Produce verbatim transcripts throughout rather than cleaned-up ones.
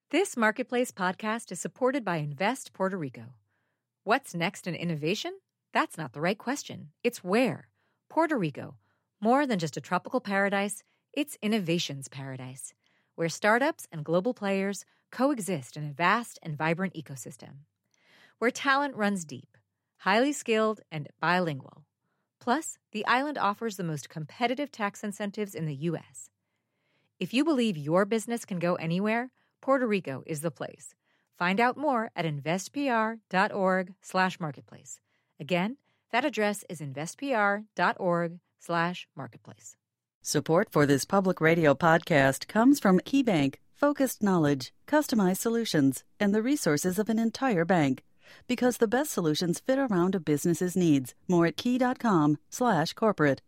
This Marketplace podcast is supported by Invest Puerto Rico. What's next in innovation? That's not the right question. It's where. Puerto Rico. More than just a tropical paradise, it's innovation's paradise, where startups and global players coexist in a vast and vibrant ecosystem. Where talent runs deep, highly skilled, and bilingual. Plus, the island offers the most competitive tax incentives in the U S. If you believe your business can go anywhere, Puerto Rico is the place. Find out more at investpr.org slash marketplace. Again, that address is investpr.org slash marketplace. Support for this public radio podcast comes from KeyBank, focused knowledge, customized solutions, and the resources of an entire bank. Because the best solutions fit around a business's needs. More at key.com slash corporate.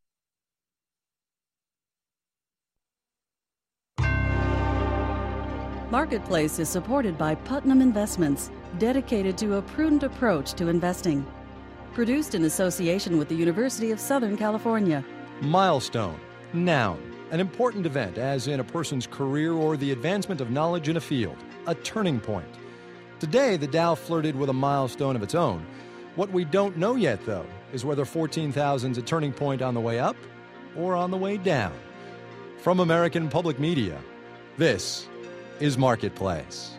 Marketplace is supported by Putnam Investments, dedicated to a prudent approach to investing. Produced in association with the University of Southern California. Milestone. Noun. An important event, as in a person's career or the advancement of knowledge in a field. A turning point. Today, the Dow flirted with a milestone of its own. What we don't know yet, though, is whether fourteen thousand is a turning point on the way up or on the way down. From American Public Media, this is Marketplace.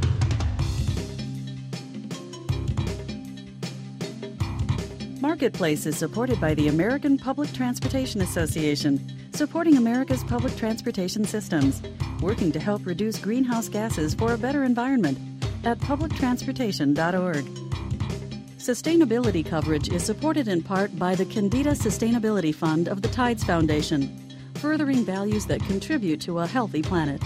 Marketplace is supported by the American Public Transportation Association, supporting America's public transportation systems, working to help reduce greenhouse gases for a better environment at public transportation dot org. Sustainability coverage is supported in part by the Candida Sustainability Fund of the Tides Foundation, furthering values that contribute to a healthy planet.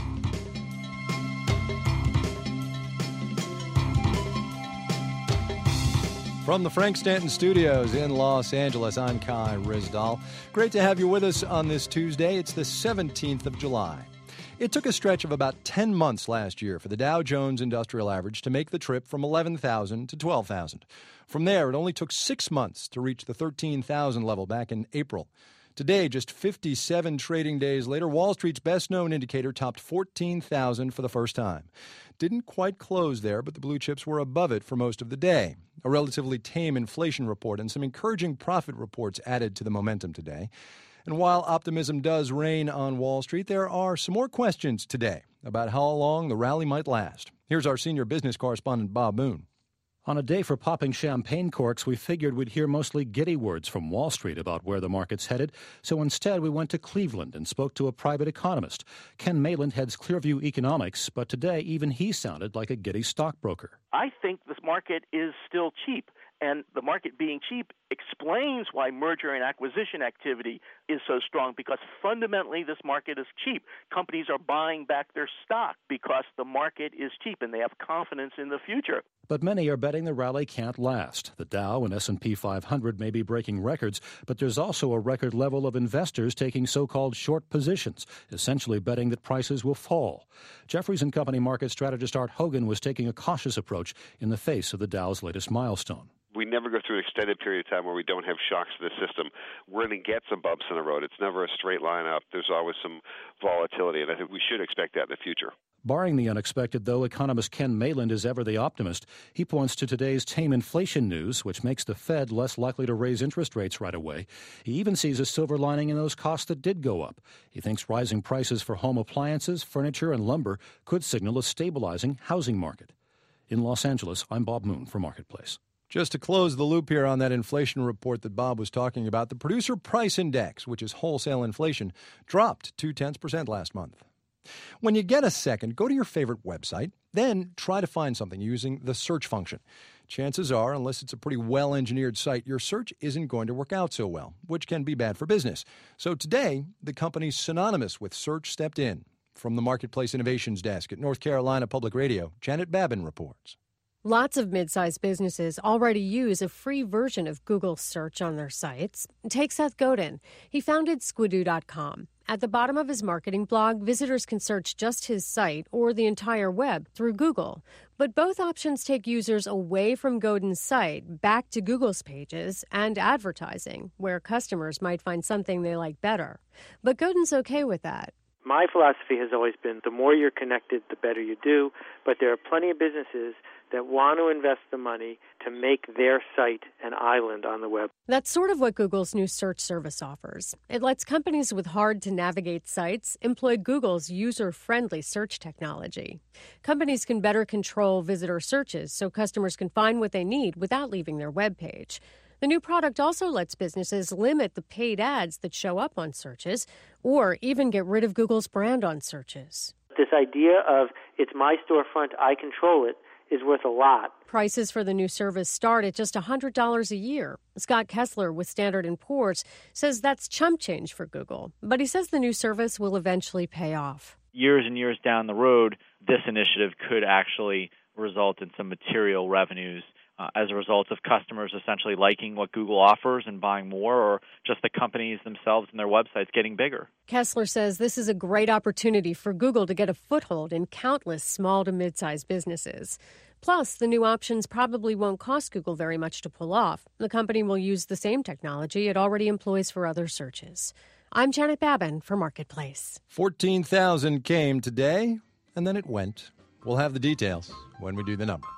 From the Frank Stanton Studios in Los Angeles, I'm Kai Ryssdal. Great to have you with us on this Tuesday. It's the seventeenth of July. It took a stretch of about ten months last year for the Dow Jones Industrial Average to make the trip from eleven thousand to twelve thousand. From there, it only took six months to reach the thirteen thousand level back in April. Today, just fifty-seven trading days later, Wall Street's best-known indicator topped fourteen thousand for the first time. Didn't quite close there, but the blue chips were above it for most of the day. A relatively tame inflation report and some encouraging profit reports added to the momentum today. And while optimism does reign on Wall Street, there are some more questions today about how long the rally might last. Here's our senior business correspondent, Bob Moon. On a day for popping champagne corks, we figured we'd hear mostly giddy words from Wall Street about where the market's headed. So instead, we went to Cleveland and spoke to a private economist. Ken Mayland heads Clearview Economics, but today even he sounded like a giddy stockbroker. I think this market is still cheap. And the market being cheap explains why merger and acquisition activity is so strong, because fundamentally this market is cheap. Companies are buying back their stock because the market is cheap and they have confidence in the future. But many are betting the rally can't last. The Dow and S and P five hundred may be breaking records, but there's also a record level of investors taking so-called short positions, essentially betting that prices will fall. Jefferies and Company market strategist Art Hogan was taking a cautious approach in the face of the Dow's latest milestone. We never go through an extended period of time where we don't have shocks to the system. We're going to get some bumps in the road. It's never a straight line up. There's always some volatility, and I think we should expect that in the future. Barring the unexpected, though, economist Ken Mayland is ever the optimist. He points to today's tame inflation news, which makes the Fed less likely to raise interest rates right away. He even sees a silver lining in those costs that did go up. He thinks rising prices for home appliances, furniture, and lumber could signal a stabilizing housing market. In Los Angeles, I'm Bob Moon for Marketplace. Just to close the loop here on that inflation report that Bob was talking about, the Producer Price Index, which is wholesale inflation, dropped two-tenths percent last month. When you get a second, go to your favorite website, then try to find something using the search function. Chances are, unless it's a pretty well-engineered site, your search isn't going to work out so well, which can be bad for business. So today, the company synonymous with search stepped in. From the Marketplace Innovations Desk at North Carolina Public Radio, Janet Babin reports. Lots of mid-sized businesses already use a free version of Google search on their sites. Take Seth Godin. He founded Squidoo dot com. At the bottom of his marketing blog, visitors can search just his site or the entire web through Google. But both options take users away from Godin's site, back to Google's pages and advertising, where customers might find something they like better. But Godin's okay with that. My philosophy has always been the more you're connected, the better you do. But there are plenty of businesses that want to invest the money to make their site an island on the web. That's sort of what Google's new search service offers. It lets companies with hard-to-navigate sites employ Google's user-friendly search technology. Companies can better control visitor searches so customers can find what they need without leaving their web page. The new product also lets businesses limit the paid ads that show up on searches or even get rid of Google's brand on searches. This idea of it's my storefront, I control it, is worth a lot. Prices for the new service start at just one hundred dollars a year. Scott Kessler with Standard and Poor's says that's chump change for Google, but he says the new service will eventually pay off. Years and years down the road, this initiative could actually result in some material revenues uh, as a result of customers essentially liking what Google offers and buying more, or just the companies themselves and their websites getting bigger. Kessler says this is a great opportunity for Google to get a foothold in countless small to mid-sized businesses. Plus, the new options probably won't cost Google very much to pull off. The company will use the same technology it already employs for other searches. I'm Janet Babin for Marketplace. fourteen thousand came today, and then it went. We'll have the details when we do the numbers.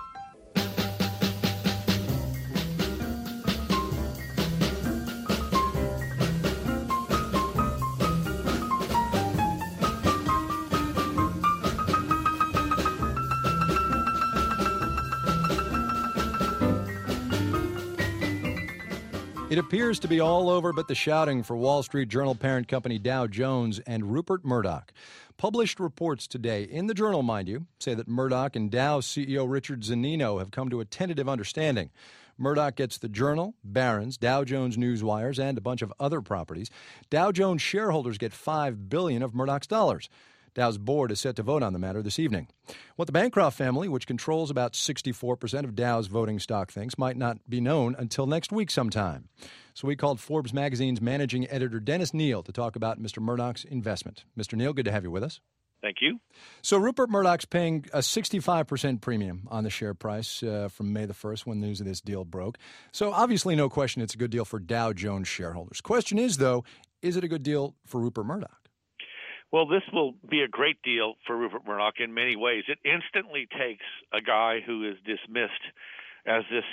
It appears to be all over but the shouting for Wall Street Journal parent company Dow Jones and Rupert Murdoch. Published reports today, in the Journal, mind you, say that Murdoch and Dow C E O Richard Zannino have come to a tentative understanding. Murdoch gets the Journal, Barron's, Dow Jones Newswires, and a bunch of other properties. Dow Jones shareholders get five billion dollars of Murdoch's dollars. Dow's board is set to vote on the matter this evening. What the Bancroft family, which controls about sixty-four percent of Dow's voting stock, thinks might not be known until next week sometime. So we called Forbes magazine's managing editor Dennis Neal to talk about Mister Murdoch's investment. Mister Neal, good to have you with us. Thank you. So Rupert Murdoch's paying a sixty-five percent premium on the share price uh, from May the first when news of this deal broke. So obviously, no question, it's a good deal for Dow Jones shareholders. Question is, though, is it a good deal for Rupert Murdoch? Well, this will be a great deal for Rupert Murdoch in many ways. It instantly takes a guy who is dismissed as this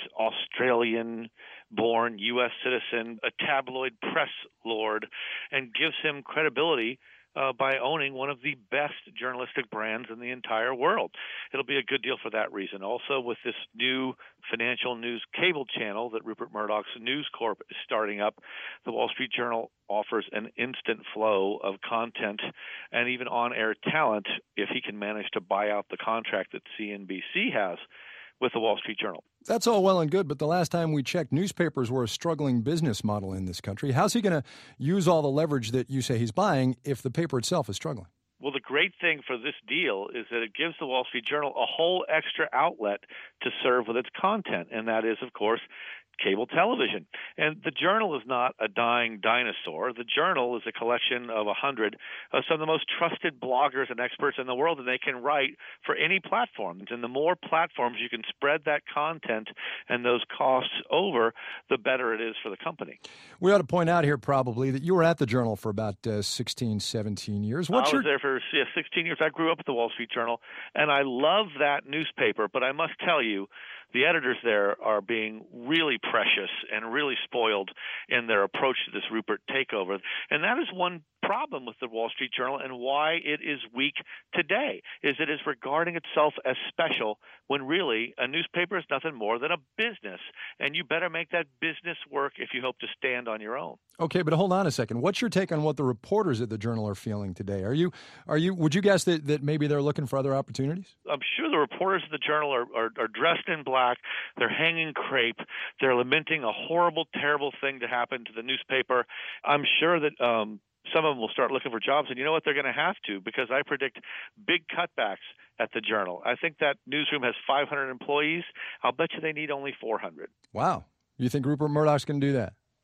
Australian-born U S citizen, a tabloid press lord, and gives him credibility uh, by owning one of the best journalistic brands in the entire world. It'll be a good deal for that reason. Also, with this new financial news cable channel that Rupert Murdoch's News Corp is starting up, the Wall Street Journal offers an instant flow of content and even on-air talent if he can manage to buy out the contract that C N B C has with the Wall Street Journal. That's all well and good, but the last time we checked, newspapers were a struggling business model in this country. How's he going to use all the leverage that you say he's buying if the paper itself is struggling? Well, the great thing for this deal is that it gives the Wall Street Journal a whole extra outlet to serve with its content, and that is, of course, cable television. And the Journal is not a dying dinosaur. The Journal is a collection of a hundred of some of the most trusted bloggers and experts in the world, and they can write for any platform. And the more platforms you can spread that content and those costs over, the better it is for the company. We ought to point out here probably that you were at the Journal for about uh, sixteen, seventeen years. What's I was your... there for yeah, sixteen years. I grew up at the Wall Street Journal, and I love that newspaper, but I must tell you, the editors there are being really precious and really spoiled in their approach to this Rupert takeover. And that is one problem with the Wall Street Journal and why it is weak today, is it is regarding itself as special when really a newspaper is nothing more than a business. And you better make that business work if you hope to stand on your own. Okay, but hold on a second. What's your take on what the reporters at the Journal are feeling today? Are you, are you, would you guess that, that maybe they're looking for other opportunities? I'm sure the reporters at the Journal are, are, are dressed in black. They're hanging crepe. They're lamenting a horrible, terrible thing to happen to the newspaper. I'm sure that um, some of them will start looking for jobs, and you know what? They're going to have to, because I predict big cutbacks at the Journal. I think that newsroom has five hundred employees. I'll bet you they need only four hundred. Wow. You think Rupert Murdoch's going to do that?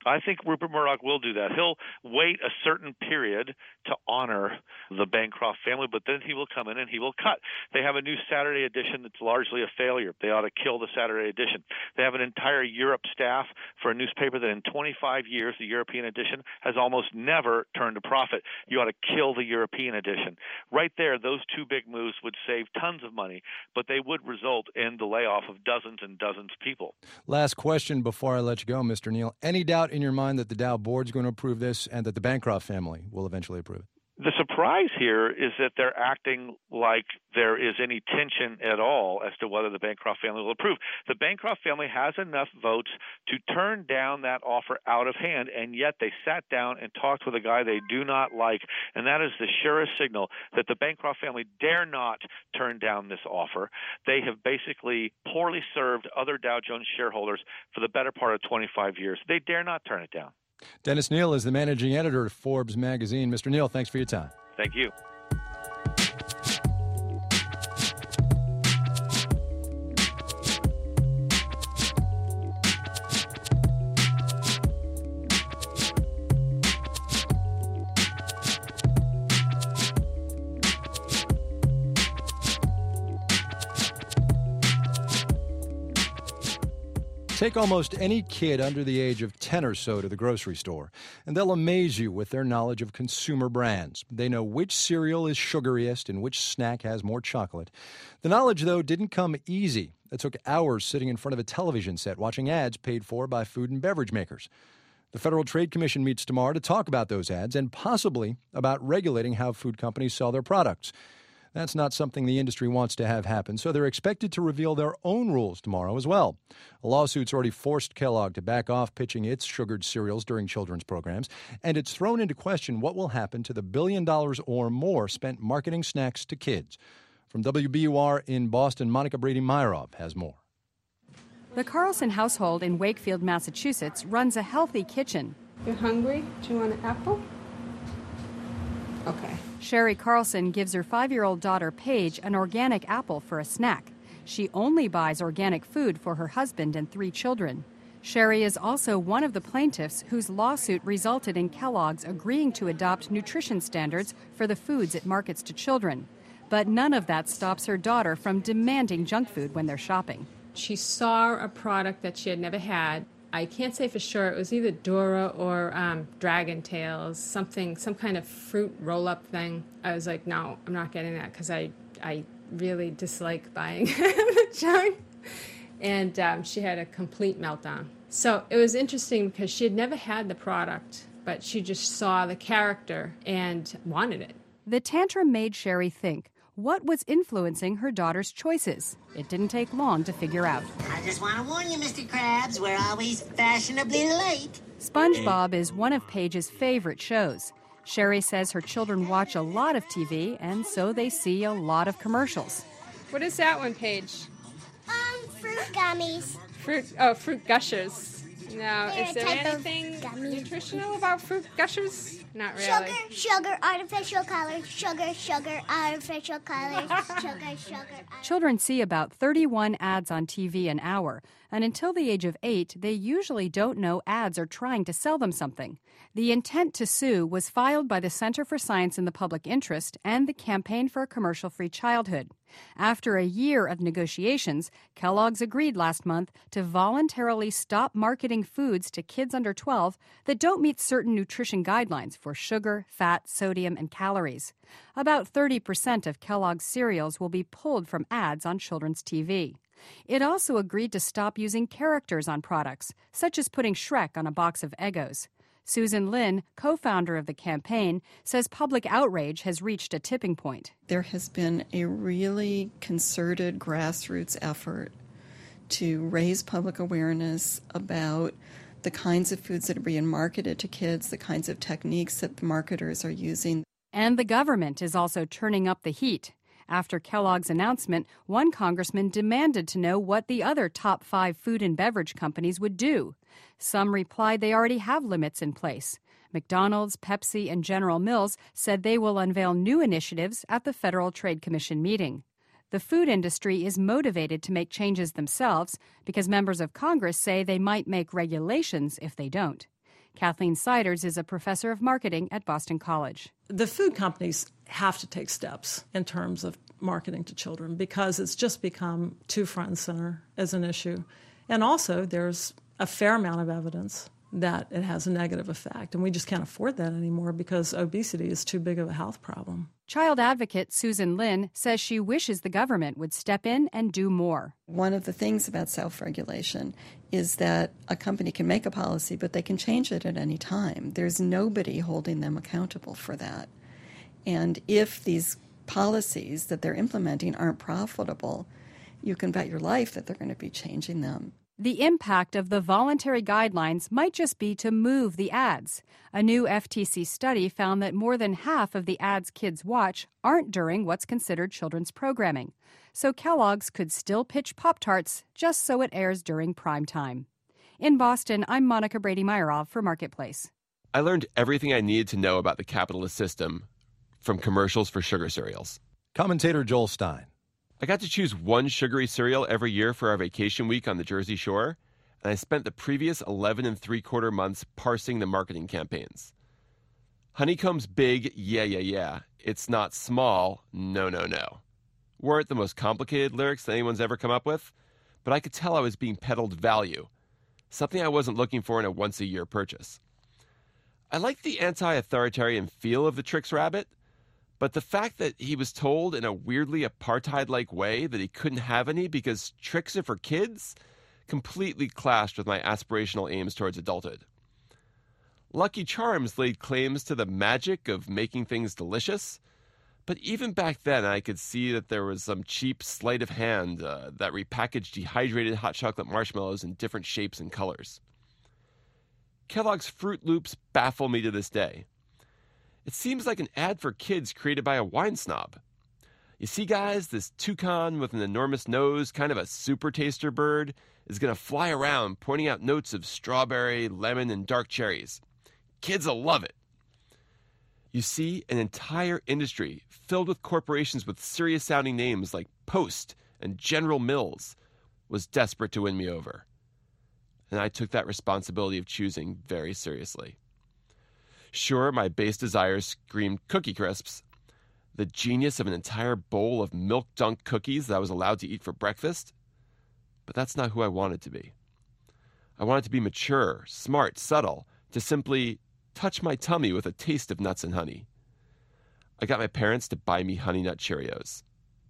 I think Rupert Murdoch will do that. He'll wait a certain period to honor the Bancroft family, but then he will come in and he will cut. They have a new Saturday edition that's largely a failure. They ought to kill the Saturday edition. They have an entire Europe staff for a newspaper that in twenty-five years, the European edition has almost never turned a profit. You ought to kill the European edition. Right there, those two big moves would save tons of money, but they would result in the layoff of dozens and dozens of people. Last question before I let you go, Mister Neal. Any doubt in your mind that the Dow board is going to approve this and that the Bancroft family will eventually approve it? The surprise here is that they're acting like there is any tension at all as to whether the Bancroft family will approve. The Bancroft family has enough votes to turn down that offer out of hand, and yet they sat down and talked with a guy they do not like, and that is the surest signal that the Bancroft family dare not turn down this offer. They have basically poorly served other Dow Jones shareholders for the better part of twenty-five years. They dare not turn it down. Dennis Neal is the managing editor of Forbes magazine. Mister Neal, thanks for your time. Thank you. Take almost any kid under the age of ten or so to the grocery store, and they'll amaze you with their knowledge of consumer brands. They know which cereal is sugariest and which snack has more chocolate. The knowledge, though, didn't come easy. It took hours sitting in front of a television set watching ads paid for by food and beverage makers. The Federal Trade Commission meets tomorrow to talk about those ads and possibly about regulating how food companies sell their products. That's not something the industry wants to have happen, so they're expected to reveal their own rules tomorrow as well. A lawsuit's already forced Kellogg to back off pitching its sugared cereals during children's programs, and it's thrown into question what will happen to the billion dollars or more spent marketing snacks to kids. From W B U R in Boston, Monica Brady-Meyerov has more. The Carlson household in Wakefield, Massachusetts runs a healthy kitchen. You're hungry? Do you want an apple? Okay. Sherry Carlson gives her five-year-old daughter Paige an organic apple for a snack. She only buys organic food for her husband and three children. Sherry is also one of the plaintiffs whose lawsuit resulted in Kellogg's agreeing to adopt nutrition standards for the foods it markets to children. But none of that stops her daughter from demanding junk food when they're shopping. She saw a product that she had never had. I can't say for sure. It was either Dora or um, Dragon Tails, something, some kind of fruit roll-up thing. I was like, no, I'm not getting that because I, I really dislike buying the junk. And um, she had a complete meltdown. So it was interesting because she had never had the product, but she just saw the character and wanted it. The tantrum made Sherry think. What was influencing her daughter's choices? It didn't take long to figure out. I just want to warn you, Mister Krabs, we're always fashionably late. SpongeBob is one of Paige's favorite shows. Sherry says her children watch a lot of T V, and so they see a lot of commercials. What is that one, Paige? Um, fruit gummies. Fruit, oh, fruit gushers. Now, They're is there anything nutritional about fruit gushers? Not really. Sugar, sugar, artificial colors, sugar, sugar, artificial colors, sugar, sugar. Children see about thirty-one ads on T V an hour, and until the age of eight, they usually don't know ads are trying to sell them something. The intent to sue was filed by the Center for Science in the Public Interest and the Campaign for a Commercial-Free Childhood. After a year of negotiations, Kellogg's agreed last month to voluntarily stop marketing foods to kids under twelve that don't meet certain nutrition guidelines for sugar, fat, sodium, and calories. About thirty percent of Kellogg's cereals will be pulled from ads on children's T V. It also agreed to stop using characters on products, such as putting Shrek on a box of Eggos. Susan Lin, co-founder of the campaign, says public outrage has reached a tipping point. There has been a really concerted grassroots effort to raise public awareness about the kinds of foods that are being marketed to kids, the kinds of techniques that the marketers are using. And the government is also turning up the heat. After Kellogg's announcement, one congressman demanded to know what the other top five food and beverage companies would do. Some replied they already have limits in place. McDonald's, Pepsi, and General Mills said they will unveil new initiatives at the Federal Trade Commission meeting. The food industry is motivated to make changes themselves because members of Congress say they might make regulations if they don't. Kathleen Siders is a professor of marketing at Boston College. The food companies have to take steps in terms of marketing to children because it's just become too front and center as an issue. And also, there's a fair amount of evidence that it has a negative effect, and we just can't afford that anymore because obesity is too big of a health problem. Child advocate Susan Lin says she wishes the government would step in and do more. One of the things about self-regulation is that a company can make a policy, but they can change it at any time. There's nobody holding them accountable for that. And if these policies that they're implementing aren't profitable, you can bet your life that they're going to be changing them. The impact of the voluntary guidelines might just be to move the ads. A new F T C study found that more than half of the ads kids watch aren't during what's considered children's programming. So Kellogg's could still pitch Pop-Tarts just so it airs during prime time. In Boston, I'm Monica Brady-Meyerov for Marketplace. I learned everything I needed to know about the capitalist system from commercials for sugar cereals. Commentator Joel Stein. I got to choose one sugary cereal every year for our vacation week on the Jersey Shore, and I spent the previous eleven and three-quarter months parsing the marketing campaigns. Honeycomb's big, yeah, yeah, yeah. It's not small, no, no, no. Weren't the most complicated lyrics that anyone's ever come up with, but I could tell I was being peddled value, something I wasn't looking for in a once-a-year purchase. I liked the anti-authoritarian feel of the Trix Rabbit, but the fact that he was told in a weirdly apartheid-like way that he couldn't have any because Trix are for kids completely clashed with my aspirational aims towards adulthood. Lucky Charms laid claims to the magic of making things delicious, but even back then I could see that there was some cheap sleight of hand uh, that repackaged dehydrated hot chocolate marshmallows in different shapes and colors. Kellogg's Fruit Loops baffle me to this day. It seems like an ad for kids created by a wine snob. You see, guys, this toucan with an enormous nose, kind of a super taster bird, is going to fly around pointing out notes of strawberry, lemon, and dark cherries. Kids will love it. You see, an entire industry filled with corporations with serious-sounding names like Post and General Mills was desperate to win me over. And I took that responsibility of choosing very seriously. Sure, my base desires screamed Cookie Crisps, the genius of an entire bowl of milk dunk cookies that I was allowed to eat for breakfast, but that's not who I wanted to be. I wanted to be mature, smart, subtle, to simply touch my tummy with a taste of nuts and honey. I got my parents to buy me Honey Nut Cheerios.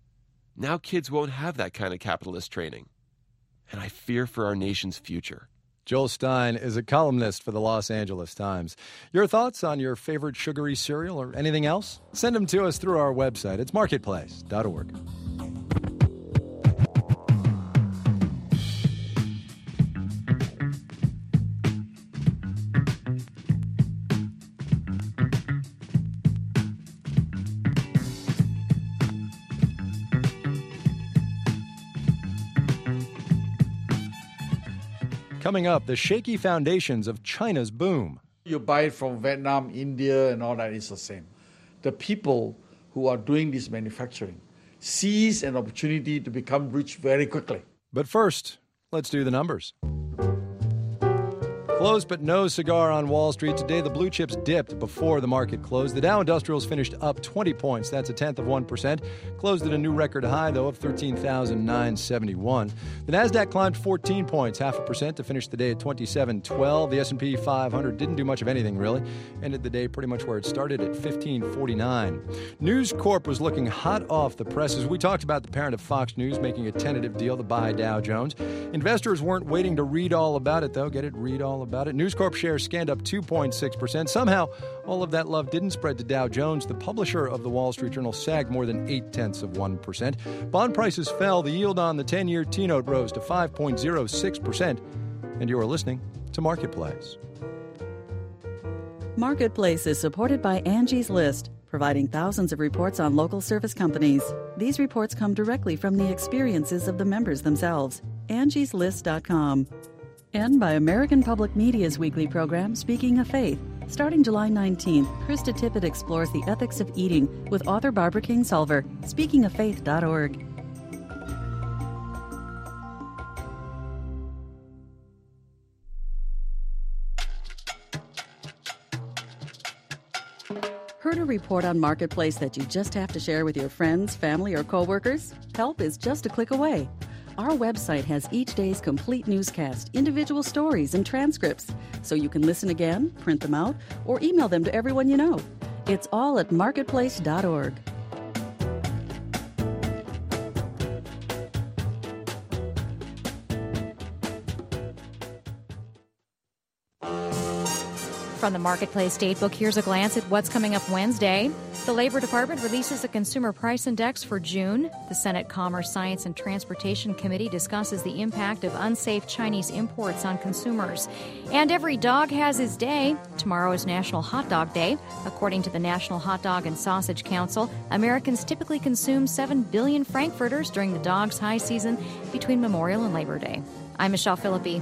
Now kids won't have that kind of capitalist training, and I fear for our nation's future. Joel Stein is a columnist for the Los Angeles Times. Your thoughts on your favorite sugary cereal or anything else? Send them to us through our website. It's marketplace dot org. Coming up, the shaky foundations of China's boom. You buy it from Vietnam, India, and all that is the same. The people who are doing this manufacturing seize an opportunity to become rich very quickly. But first, let's do the numbers. Close but no cigar on Wall Street. Today, the blue chips dipped before the market closed. The Dow Industrials finished up twenty points. That's a tenth of one percent. Closed at a new record high, though, of thirteen thousand nine hundred seventy-one. The Nasdaq climbed fourteen points, half a percent, to finish the day at twenty-seven twelve. The S and P five hundred didn't do much of anything, really. Ended the day pretty much where it started at fifteen forty-nine. News Corp was looking hot off the presses. We talked about the parent of Fox News making a tentative deal to buy Dow Jones. Investors weren't waiting to read all about it, though. Get it? Read all about it. News Corp shares scanned up two point six percent. Somehow, all of that love didn't spread to Dow Jones. The publisher of the Wall Street Journal sagged more than eight-tenths of one percent. Bond prices fell. The yield on the ten-year T-note rose to five point oh six percent. And you are listening to Marketplace. Marketplace is supported by Angie's List, providing thousands of reports on local service companies. These reports come directly from the experiences of the members themselves. Angie's List dot com. And by American Public Media's weekly program, Speaking of Faith. Starting July nineteenth, Krista Tippett explores the ethics of eating with author Barbara Kingsolver. speaking of faith dot org. Heard a report on Marketplace that you just have to share with your friends, family, or coworkers? Help is just a click away. Our website has each day's complete newscast, individual stories, and transcripts, so you can listen again, print them out, or email them to everyone you know. It's all at marketplace dot org. From the Marketplace Datebook, here's a glance at what's coming up Wednesday. The Labor Department releases the Consumer Price Index for June. The Senate Commerce, Science, and Transportation Committee discusses the impact of unsafe Chinese imports on consumers. And every dog has his day. Tomorrow is National Hot Dog Day. According to the National Hot Dog and Sausage Council, Americans typically consume seven billion frankfurters during the dog's high season between Memorial and Labor Day. I'm Michelle Philippi.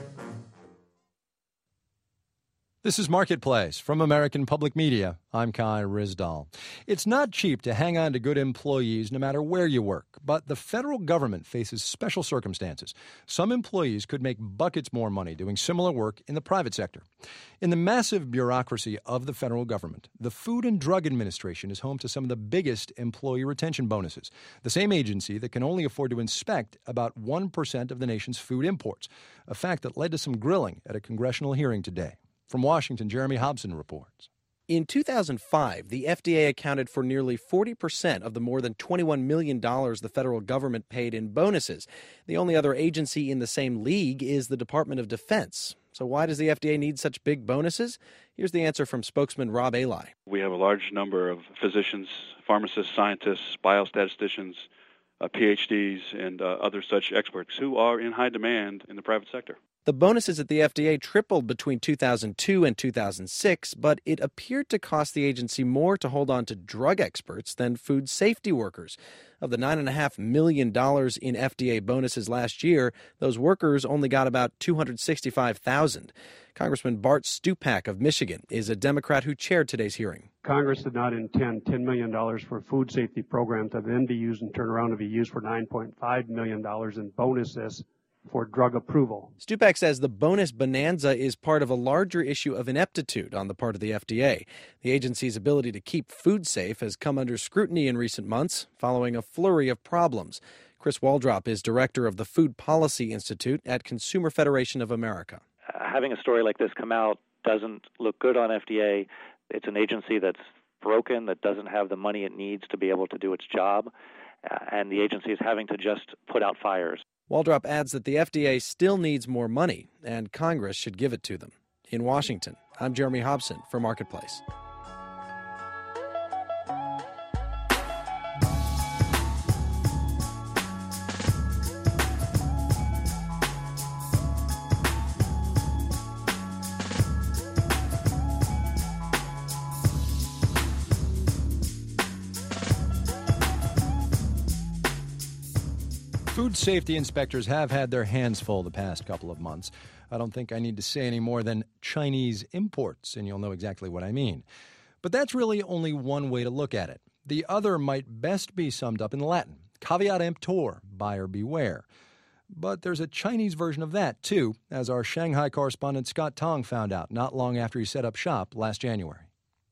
This is Marketplace from American Public Media. I'm Kai Ryssdal. It's not cheap to hang on to good employees no matter where you work, but the federal government faces special circumstances. Some employees could make buckets more money doing similar work in the private sector. In the massive bureaucracy of the federal government, the Food and Drug Administration is home to some of the biggest employee retention bonuses, the same agency that can only afford to inspect about one percent of the nation's food imports, a fact that led to some grilling at a congressional hearing today. From Washington, Jeremy Hobson reports. In two thousand five, the F D A accounted for nearly forty percent of the more than twenty-one million dollars the federal government paid in bonuses. The only other agency in the same league is the Department of Defense. So why does the F D A need such big bonuses? Here's the answer from spokesman Rob Alai. We have a large number of physicians, pharmacists, scientists, biostatisticians, uh, P H Ds, and uh, other such experts who are in high demand in the private sector. The bonuses at the F D A tripled between two thousand two and two thousand six, but it appeared to cost the agency more to hold on to drug experts than food safety workers. Of the nine point five million dollars in F D A bonuses last year, those workers only got about two hundred sixty-five thousand dollars. Congressman Bart Stupak of Michigan is a Democrat who chaired today's hearing. Congress did not intend ten million dollars for food safety programs to then be used and turn around to be used for nine point five million dollars in bonuses for drug approval. Stupak says the bonus bonanza is part of a larger issue of ineptitude on the part of the F D A. The agency's ability to keep food safe has come under scrutiny in recent months following a flurry of problems. Chris Waldrop is director of the Food Policy Institute at Consumer Federation of America. Uh, having a story like this come out doesn't look good on F D A. It's an agency that's broken, that doesn't have the money it needs to be able to do its job, uh, and the agency is having to just put out fires. Waldrop adds that the F D A still needs more money, and Congress should give it to them. In Washington, I'm Jeremy Hobson for Marketplace. Food safety inspectors have had their hands full the past couple of months. I don't think I need to say any more than Chinese imports, and you'll know exactly what I mean. But that's really only one way to look at it. The other might best be summed up in Latin. Caveat emptor, buyer beware. But there's a Chinese version of that, too, as our Shanghai correspondent Scott Tong found out not long after he set up shop last January.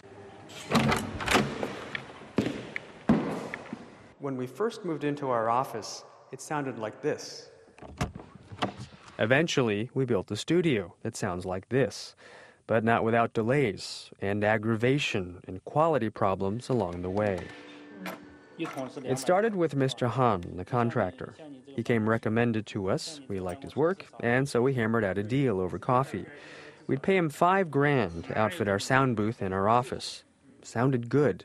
When we first moved into our office, it sounded like this. Eventually, we built a studio that sounds like this, but not without delays and aggravation and quality problems along the way. It started with Mister Han, the contractor. He came recommended to us, we liked his work, and so we hammered out a deal over coffee. We'd pay him five grand to outfit our sound booth in our office. Sounded good.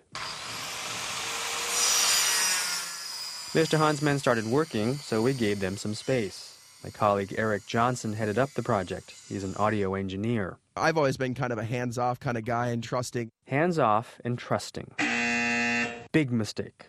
Mister Han's men started working, so we gave them some space. My colleague Eric Johnson headed up the project. He's an audio engineer. I've always been kind of a hands-off kind of guy and trusting. Hands-off and trusting. Big mistake.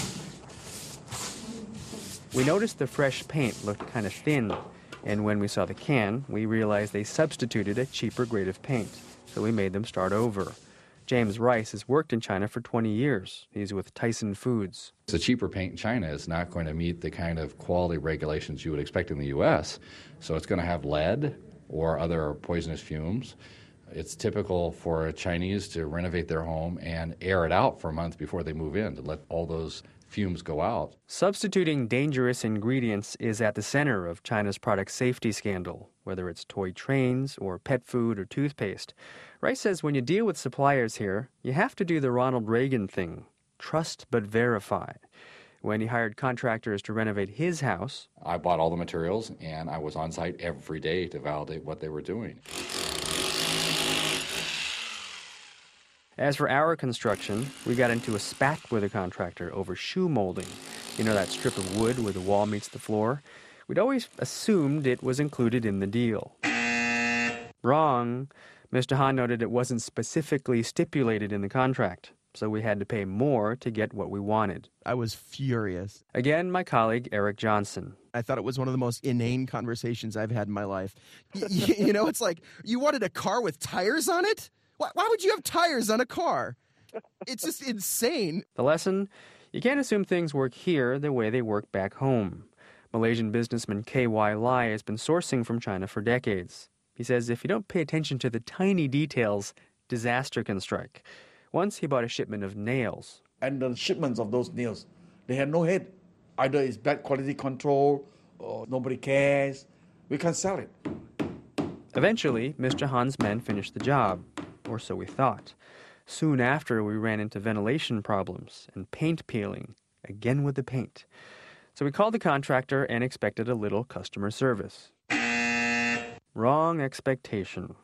We noticed the fresh paint looked kind of thin, and when we saw the can, we realized they substituted a cheaper grade of paint, so we made them start over. James Rice has worked in China for twenty years. He's with Tyson Foods. The cheaper paint in China is not going to meet the kind of quality regulations you would expect in the U S, so it's going to have lead or other poisonous fumes. It's typical for a Chinese to renovate their home and air it out for a month before they move in to let all those fumes go out. Substituting dangerous ingredients is at the center of China's product safety scandal, whether it's toy trains or pet food or toothpaste. Rice says when you deal with suppliers here, you have to do the Ronald Reagan thing, trust but verify. When he hired contractors to renovate his house, I bought all the materials and I was on site every day to validate what they were doing. As for our construction, we got into a spat with a contractor over shoe molding. You know that strip of wood where the wall meets the floor? We'd always assumed it was included in the deal. Wrong. Mister Han noted it wasn't specifically stipulated in the contract, so we had to pay more to get what we wanted. I was furious. Again, my colleague, Eric Johnson. I thought it was one of the most inane conversations I've had in my life. Y- you know, it's like, you wanted a car with tires on it? Why, why would you have tires on a car? It's just insane. The lesson? You can't assume things work here the way they work back home. Malaysian businessman K Y Lai has been sourcing from China for decades. He says if you don't pay attention to the tiny details, disaster can strike. Once he bought a shipment of nails. And the shipments of those nails, they had no head. Either it's bad quality control or nobody cares. We can't sell it. Eventually, Mister Han's men finished the job. Or so we thought. Soon after, we ran into ventilation problems and paint peeling, again with the paint. So we called the contractor and expected a little customer service. Wrong expectation.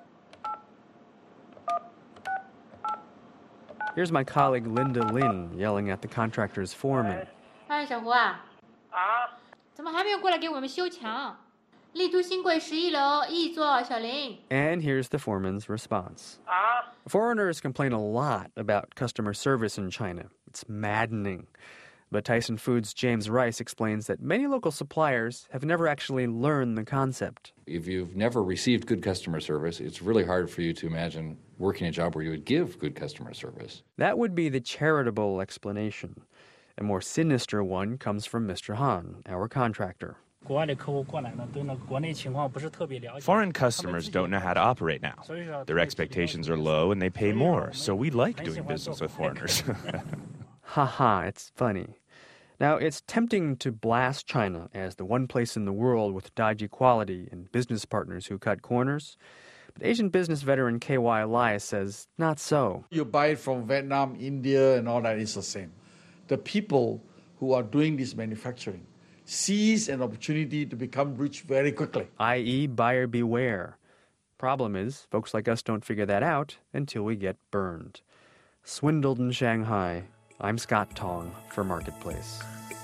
Here's my colleague Linda Lin yelling at the contractor's foreman. 哎，小胡啊，啊，怎么还没有过来给我们修墙？ 立都新贵十一楼一座小林. And here's the foreman's response. Foreigners complain a lot about customer service in China. It's maddening. But Tyson Foods' James Rice explains that many local suppliers have never actually learned the concept. If you've never received good customer service, it's really hard for you to imagine working a job where you would give good customer service. That would be the charitable explanation. A more sinister one comes from Mister Han, our contractor. Foreign customers don't know how to operate now. Their expectations are low and they pay more, so we like doing business with foreigners. Haha, it's funny. Now, it's tempting to blast China as the one place in the world with dodgy quality and business partners who cut corners. But Asian business veteran K Y Lai says not so. You buy it from Vietnam, India, and all that is the same. The people who are doing this manufacturing seize an opportunity to become rich very quickly. that is, buyer beware. Problem is, folks like us don't figure that out until we get burned. Swindled in Shanghai, I'm Scott Tong for Marketplace.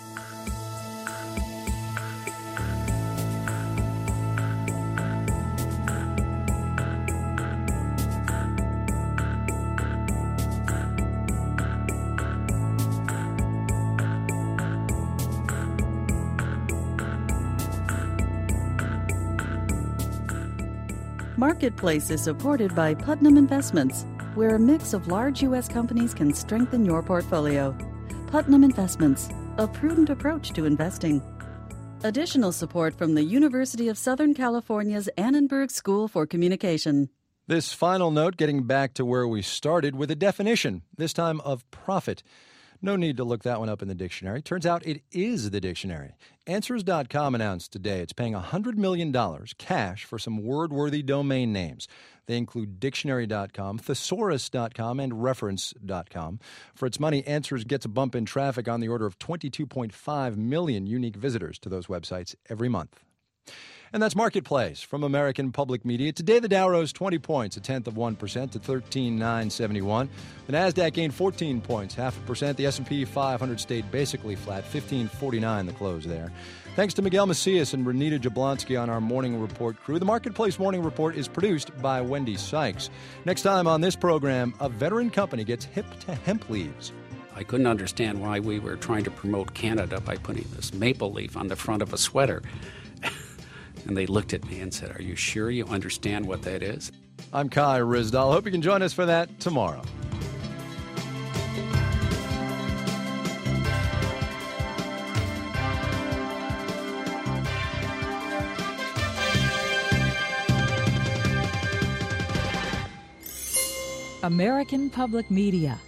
Marketplace is supported by Putnam Investments, where a mix of large U S companies can strengthen your portfolio. Putnam Investments, a prudent approach to investing. Additional support from the University of Southern California's Annenberg School for Communication. This final note getting back to where we started with a definition, this time of profit. No need to look that one up in the dictionary. Turns out it is the dictionary. Answers dot com announced today it's paying one hundred million dollars cash for some word-worthy domain names. They include dictionary dot com, thesaurus dot com, and reference dot com. For its money, Answers gets a bump in traffic on the order of twenty-two point five million unique visitors to those websites every month. And that's Marketplace from American Public Media. Today, the Dow rose twenty points, a tenth of one percent to thirteen thousand nine hundred seventy-one. The NASDAQ gained fourteen points, half a percent. The S and P five hundred stayed basically flat, fifteen forty-nine the close there. Thanks to Miguel Macias and Renita Jablonski on our Morning Report crew. The Marketplace Morning Report is produced by Wendy Sykes. Next time on this program, a veteran company gets hip to hemp leaves. I couldn't understand why we were trying to promote Canada by putting this maple leaf on the front of a sweater. And they looked at me and said, "Are you sure you understand what that is?" I'm Kai Ryssdal. Hope you can join us for that tomorrow. American Public Media.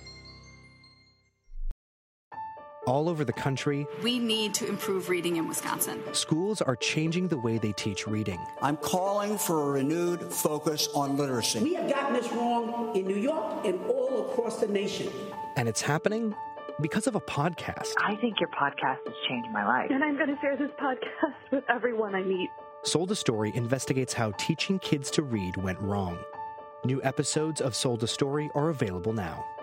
All over the country, we need to improve reading in Wisconsin. Schools are changing the way they teach reading. I'm calling for a renewed focus on literacy. We have gotten this wrong in New York and all across the nation. And it's happening because of a podcast. I think your podcast has changed my life. And I'm going to share this podcast with everyone I meet. Sold a Story investigates how teaching kids to read went wrong. New episodes of Sold a Story are available now.